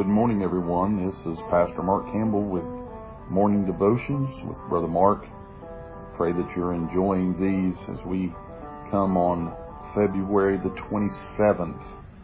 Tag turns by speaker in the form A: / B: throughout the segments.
A: Good morning, everyone. This is Pastor Mark Campbell with Morning Devotions with Brother Mark. Pray that you're enjoying these as we come on February the 27th,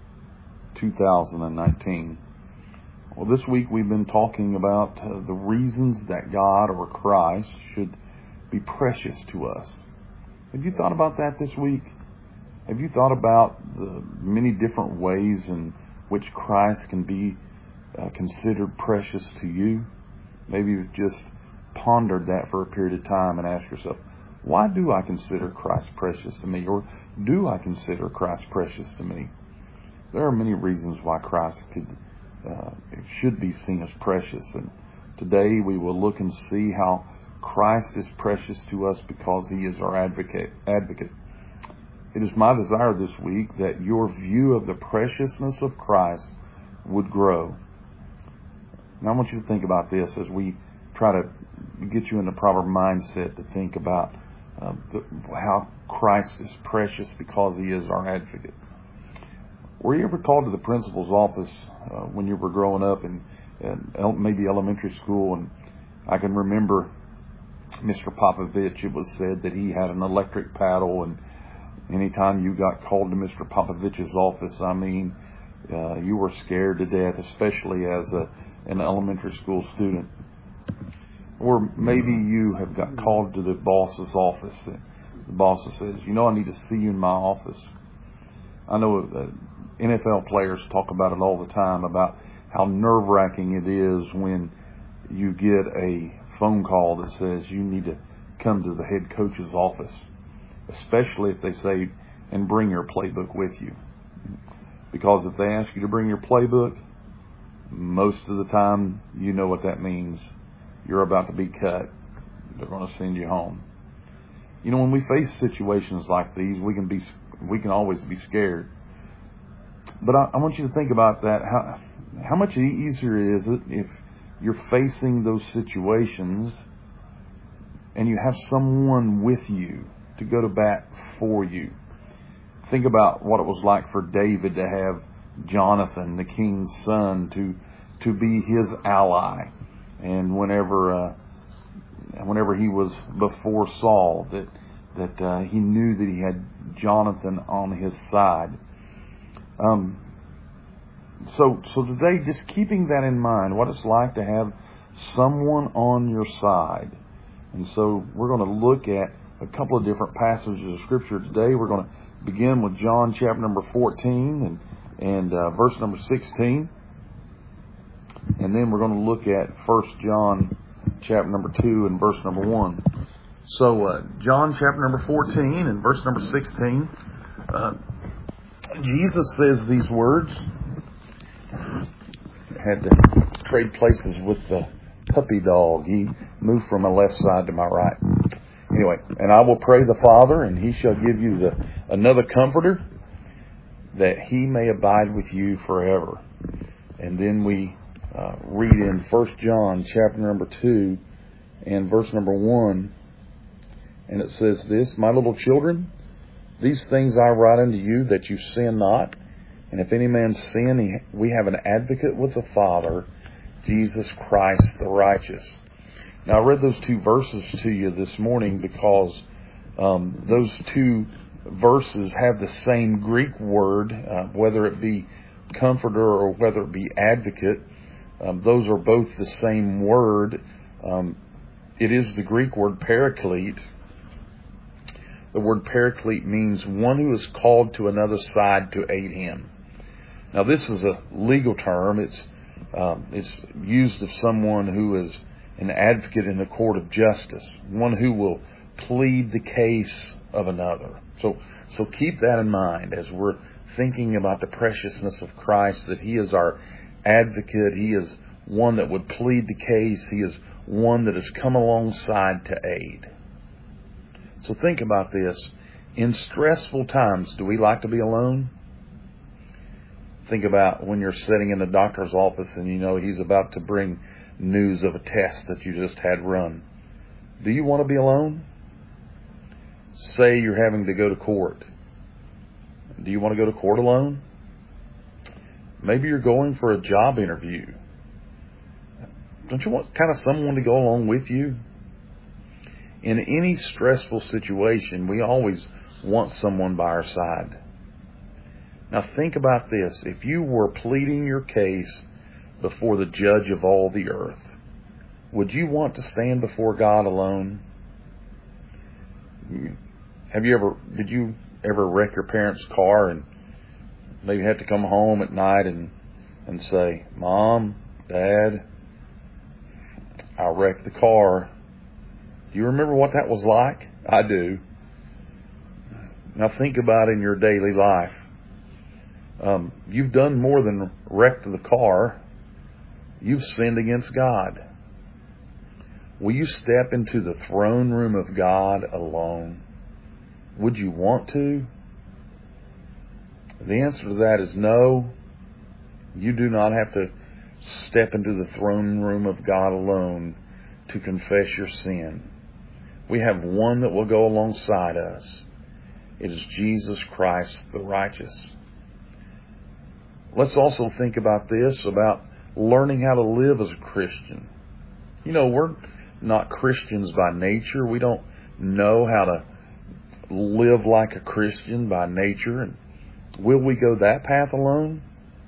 A: 2019. Well, this week we've been talking about the reasons that God or Christ should be precious to us. Have you thought about that this week? Have you thought about the many different ways in which Christ can be considered precious to you? Maybe you've just pondered that for a period of time and asked yourself, why do I consider Christ precious to me? Or do I consider Christ precious to me? There are many reasons why Christ should be seen as precious. And today we will look and see how Christ is precious to us because He is our advocate. It is my desire this week that your view of the preciousness of Christ would grow. Now I want you to think about this as we try to get you in the proper mindset to think about how Christ is precious because He is our advocate. Were you ever called to the principal's office when you were growing up in maybe elementary school? And I can remember Mr. Popovich. It was said that he had an electric paddle, and anytime you got called to Mr. Popovich's office, you were scared to death, especially as an elementary school student. Or maybe you have got called to the boss's office. The boss says, I need to see you in my office. I know NFL players talk about it all the time, about how nerve-wracking it is when you get a phone call that says you need to come to the head coach's office, especially if they say, and bring your playbook with you. Because if they ask you to bring your playbook, most of the time you know what that means. You're about to be cut. They're going to send you home. When we face situations like these, we can always be scared. But I want you to think about that. How much easier is it if you're facing those situations and you have someone with you to go to bat for you? Think about what it was like for David to have Jonathan, the king's son, to be his ally. And whenever he was before Saul, that he knew that he had Jonathan on his side. So today, just keeping that in mind, what it's like to have someone on your side. And so we're going to look at a couple of different passages of Scripture today. We're going to begin with John chapter number 14 and verse number 16. And then we're going to look at 1 John chapter number 2 and verse number 1. So John chapter number 14 and verse number 16. Jesus says these words. I had to trade places with the puppy dog. He moved from my left side to my right. Anyway, and I will pray the Father, and He shall give you another Comforter, that He may abide with you forever. And then we read in 1 John chapter number 2 and verse number 1, and it says this, My little children, these things I write unto you, that you sin not. And if any man sin, we have an advocate with the Father, Jesus Christ the righteous. Now, I read those two verses to you this morning because those two verses have the same Greek word, whether it be comforter or whether it be advocate. Those are both the same word. It is the Greek word paraclete. The word paraclete means one who is called to another side to aid him. Now, this is a legal term. It's used of someone who is an advocate in the court of justice, one who will plead the case of another. So keep that in mind as we're thinking about the preciousness of Christ, that He is our advocate. He is one that would plead the case. He is one that has come alongside to aid. So think about this. In stressful times, do we like to be alone? Think about when you're sitting in the doctor's office and he's about to bring news of a test that you just had run. Do you want to be alone? Say you're having to go to court. Do you want to go to court alone? Maybe you're going for a job interview. Don't you want kind of someone to go along with you? In any stressful situation, we always want someone by our side. Now think about this. If you were pleading your case before the judge of all the earth, would you want to stand before God alone? Did you ever wreck your parents' car and maybe have to come home at night and say, Mom, Dad, I wrecked the car. Do you remember what that was like? I do. Now think about in your daily life. You've done more than wrecked the car. You've sinned against God. Will you step into the throne room of God alone? Would you want to? The answer to that is no. You do not have to step into the throne room of God alone to confess your sin. We have one that will go alongside us. It is Jesus Christ the righteous. Let's also think about this, about learning how to live as a Christian. You know, we're not Christians by nature. We don't know how to live like a Christian by nature. And will we go that path alone?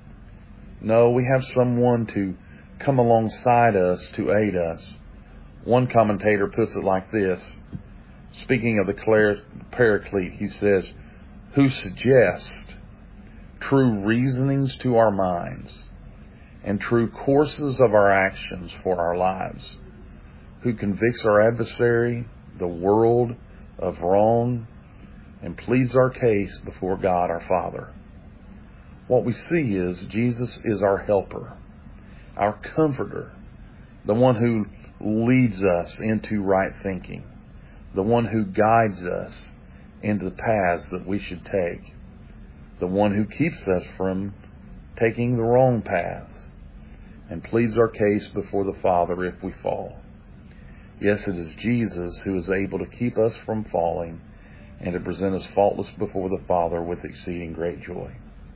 A: No, we have someone to come alongside us to aid us. One commentator puts it like this. Speaking of the Paraclete, he says, who suggest true reasonings to our minds and true courses of our actions for our lives, who convicts our adversary, the world, of wrong and pleads our case before God our Father. What we see is Jesus is our helper, our comforter, the one who leads us into right thinking, the one who guides us into the paths that we should take, the one who keeps us from taking the wrong paths, and pleads our case before the Father if we fall. Yes, it is Jesus who is able to keep us from falling and to present us faultless before the Father with exceeding great joy.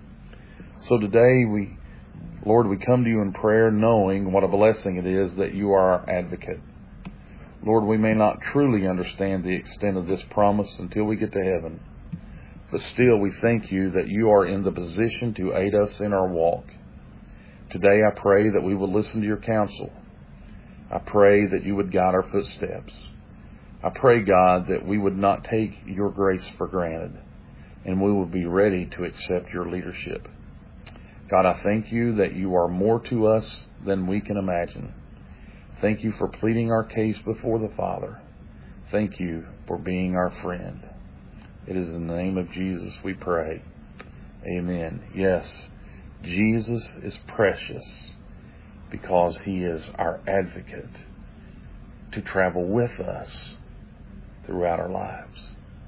A: So today, Lord, we come to you in prayer knowing what a blessing it is that you are our advocate. Lord, we may not truly understand the extent of this promise until we get to heaven, but still we thank you that you are in the position to aid us in our walk. Today I pray that we will listen to your counsel. I pray that you would guide our footsteps. I pray, God, that we would not take your grace for granted, and we will be ready to accept your leadership. God, I thank you that you are more to us than we can imagine. Thank you for pleading our case before the Father. Thank you for being our friend. It is in the name of Jesus we pray. Amen. Yes, Jesus is precious because he is our advocate to travel with us throughout our lives.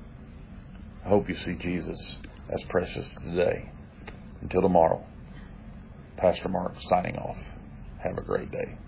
A: I hope you see Jesus as precious today. Until tomorrow, Pastor Mark signing off. Have a great day.